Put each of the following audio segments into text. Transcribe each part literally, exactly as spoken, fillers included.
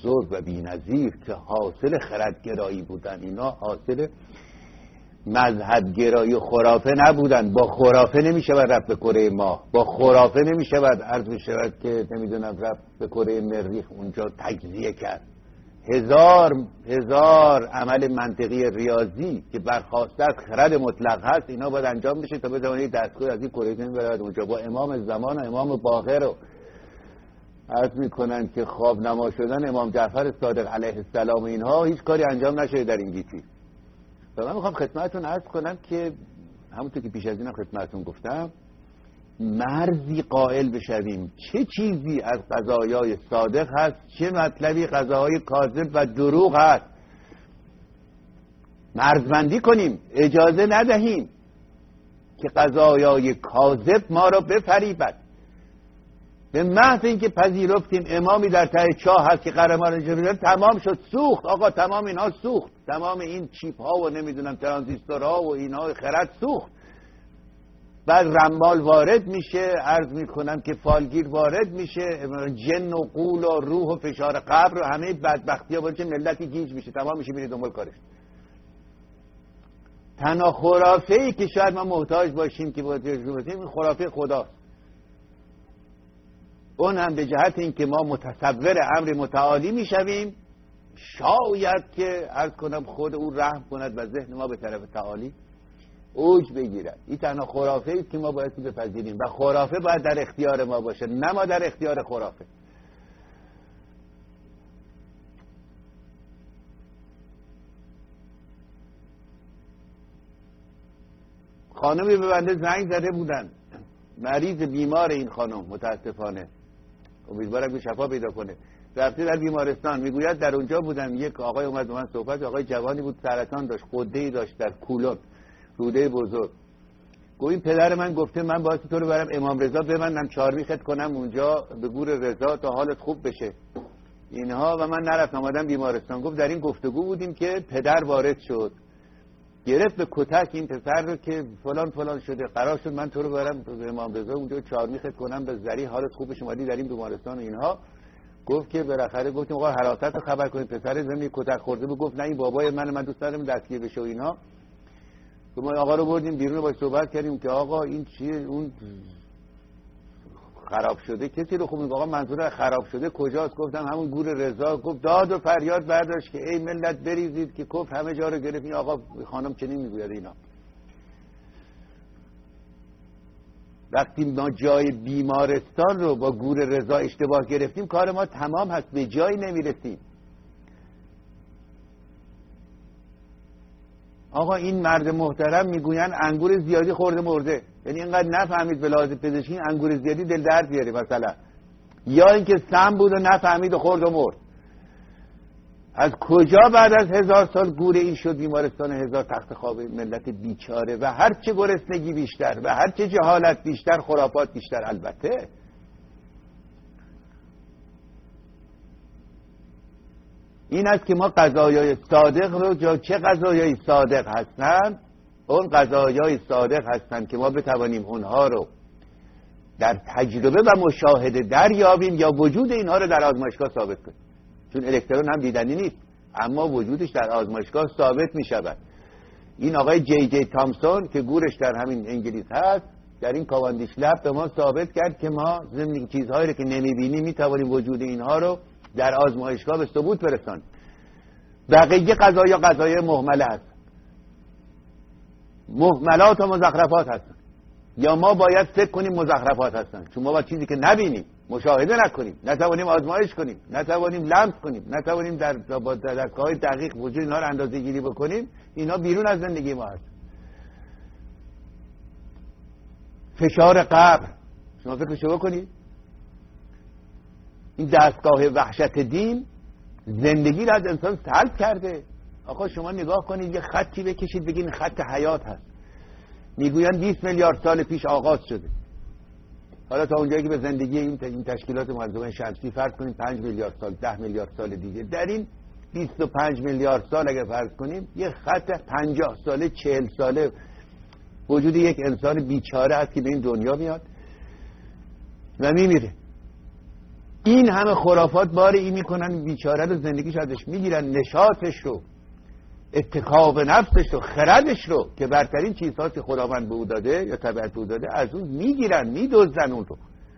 بزرگ و بی‌نظیر که حاصل خردگرایی بودن، اینا حاصل مذهب گرایی و خرافه نبودن. با خرافه نمیشه باید رفت به کره ماه، با خرافه نمیشه باید عرض میشود که نمیدونم رفت به کره مریخ اونجا تجزیه کرد. هزار هزار عمل منطقی ریاضی که برخواسته از خرد مطلق هست، اینا باید انجام بشه تا بتوانید دستگاه از این کره زمین برود اونجا. با امام زمان و امام باقر رو عرض میکنن که خواب نما شدن امام جعفر صادق علیه السلام، اینها هیچ کاری انجام نشده در این گیتی. و من میخوام خدمتتون عرض کنم که همونطور که پیش از اینم خدمتتون گفتم، مرزی قائل بشویم چه چیزی از قضایای صادق هست، چه مطلبی قضاهای کاذب و دروغ هست. مرزبندی کنیم، اجازه ندهیم که قضایای کاذب ما را بفریبد. به محض اینکه پذیرفتیم امامی در ته چاه هست که قهرمان جبریل، تمام شد، سوخت آقا، تمام اینها سوخت، تمام این چیپ ها و نمیدونم ترانزیستورها و اینها خرد سوخت. بعد رمال وارد میشه، عرض میکنم که فالگیر وارد میشه، جن و قول و روح و فشار قبر و همه بدبختی ها باشه، ملتی گیج میشه، تمام میشه، میره دنبال کارش. تنها خرافه ای که شاید ما محتاج باشیم که باید تجربه کنیم، خرافه خداست. اون هم به جهت این که ما متصور امر متعالی میشویم، شاید که عرض کنم خود او رحم کند و ذهن ما به طرف تعالی اوج بگیرد. این تنها خرافه است که ما باید بپذیریم و خرافه باید در اختیار ما باشه، نه ما در اختیار خرافه. خانمی به بنده زنگ زده بودن، مریض بیمار این خانم متاسفانه، امیدوارم که شفا پیدا کنه، رفته در بیمارستان. میگوید در اونجا بودم، یک آقای اومد با من صحبت، آقای جوانی بود، سرطان داشت، غده‌ای داشت در کولون، روده بزرگ. گویا پدر من گفته من باید تو رو برم امام رضا ببندم چهارمیخت کنم اونجا به گور رضا تا حالت خوب بشه اینها، و من نرفتم، آمدم بیمارستان. گفت در این گفتگو بودیم که پدر وارد شد، گرفت به کتک این پسر رو که فلان فلان شده، قرار شد من تو رو برم به امام رضا اونجا چهارمیخت کنم به ذریع حالت خوب بشه، اومدی در این بیمارستان و اینها. گفت که بالاخره گفتیم آقا حراست رو خبر کنید، پسر زمین کتک خورده بود. گفت نه این بابای من، من دوست دارم دستگیر بشه و اینا. ما آقا رو بردیم بیرون، باهاش صحبت کردیم که آقا این چیه، اون خراب شده کسی رو خوب میگه. آقا منظور خراب شده کجاست؟ گفتم همون گور رضا. گفت داد و فریاد برداشت که ای ملت بریزید که کفر همه جا رو گرفت. این آقا خانم چنین میگوید اینا. وقتی ما جای بیمارستان رو با گور رضا اشتباه گرفتیم، کار ما تمام هست، به جایی نمیرسیم. آقا این مرد محترم میگوین انگور زیادی خورده مرده، یعنی اینقدر نفهمید به لحاظ پزشکی انگور زیادی دل درد بیاره مثلا، یا اینکه سم بود و نفهمید و خورد و مرد. از کجا بعد از هزار سال گور این شد بیمارستان هزار تخت خواب ملت بیچاره؟ و هرچه گرسنگی بیشتر و هرچه جهالت بیشتر، خرافات بیشتر. البته این است که ما قضایای صادق رو جا چه قضایای صادق هستند؟ اون قضایای صادق هستند که ما بتوانیم اونها رو در تجربه و مشاهده دریابیم یا وجود اینها رو در آزمایشگاه ثابت کنیم. چون الکترون هم دیدنی نیست، اما وجودش در آزمایشگاه ثابت می شود. این آقای جی جی تامسون که گورش در همین انگلیس هست، در این کاواندیش لب به ما ثابت کرد که ما ضمن چیزهایی رو که نمی بینیم می توانیم وجود اینها رو در آزمایشگاه به ثبوت برسانیم. بقیه قضایا قضایای مهمله هست، مهملات و مزخرفات هستن، یا ما باید فکر کنیم مزخرفات هستن، چون ما باید چیزی که نبینیم، مشاهده نکنیم، نتوانیم آزمایش کنیم، نتوانیم لمس کنیم، نتوانیم در دستگاه‌های دقیق وجود اینها رو اندازه گیری بکنیم، اینا بیرون از زندگی ما هست. فشار قبر، شما فکرشو بکنید، این دستگاه وحشت دین زندگی را از انسان سلب کرده. آقا شما نگاه کنید، یه خطی بکشید بگین خط حیات هست، میگویند بیست میلیارد سال پیش آغاز شده. حالا تا اونجایی که به زندگی این تشکیلات منظومه شمسی فرض کنیم پنج میلیارد سال، ده میلیارد سال دیگه، در این بیست و پنج میلیارد سال اگر فرض کنیم یه خط پنجاه ساله چهل ساله وجود یک انسان بیچاره است که به این دنیا میاد و میمیره. این همه خرافات بار این میکنن بیچاره رو زندگیش ازش میگیرن، نشاطش رو، اتکا به نفسش رو، خردش رو که برترین چیزهاست که خداوند به او داده یا طبیعت به او داده از اون میگیرن، میدزدن اون رو.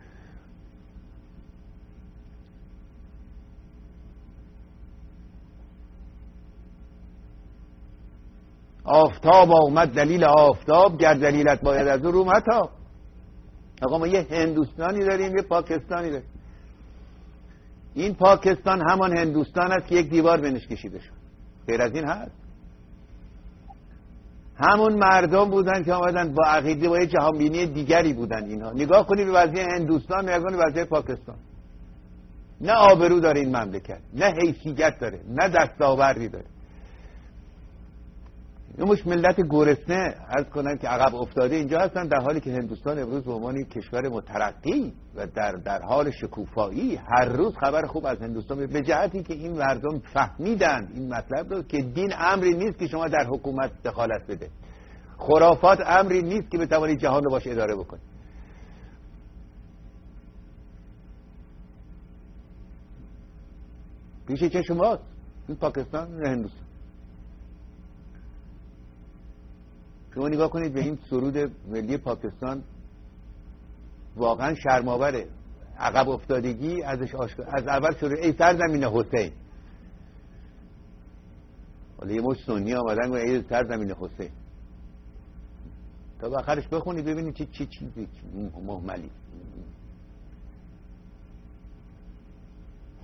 آفتاب آمد دلیل آفتاب، گر دلیلت باید از او رو متا. آقا ما یه هندوستانی داریم، یه پاکستانی داریم. این پاکستان همان هندوستان است که یک دیوار بینش کشیده شد، غیر از این هست؟ همون مردم بودن که آمدن با عقیده با یه جهانبینی دیگری بودن. اینها نگاه کنی به وضعیت هندوستان، نگاه کنی به وضعیت پاکستان. نه آبرو داره این مملکت، نه حیثیت داره، نه دستاوردی داره. مش ملت گرسنه از کنن که عقب افتاده اینجا هستن، در حالی که هندوستان امروز به عنوان کشور مترقی و در در حال شکوفایی هر روز خبر خوب از هندوستان، به جهتی که این مردم فهمیدند این مطلب رو که دین امری نیست که شما در حکومت دخالت بده، خرافات امری نیست که بتوانید جهان رو باش اداره بکنید. پیش چه شماست این پاکستان نه هندوستان. شما نگاه کنید به این سرود ملی پاکستان، واقعا شرم‌آوره. عقب افتادگی ازش آشکار. از اول شروع ای سرزمین حسین، حالا یه مش سنی آمدن و ای سرزمین حسین، تا آخرش بخونید ببینید چه چی چیزی مهملی.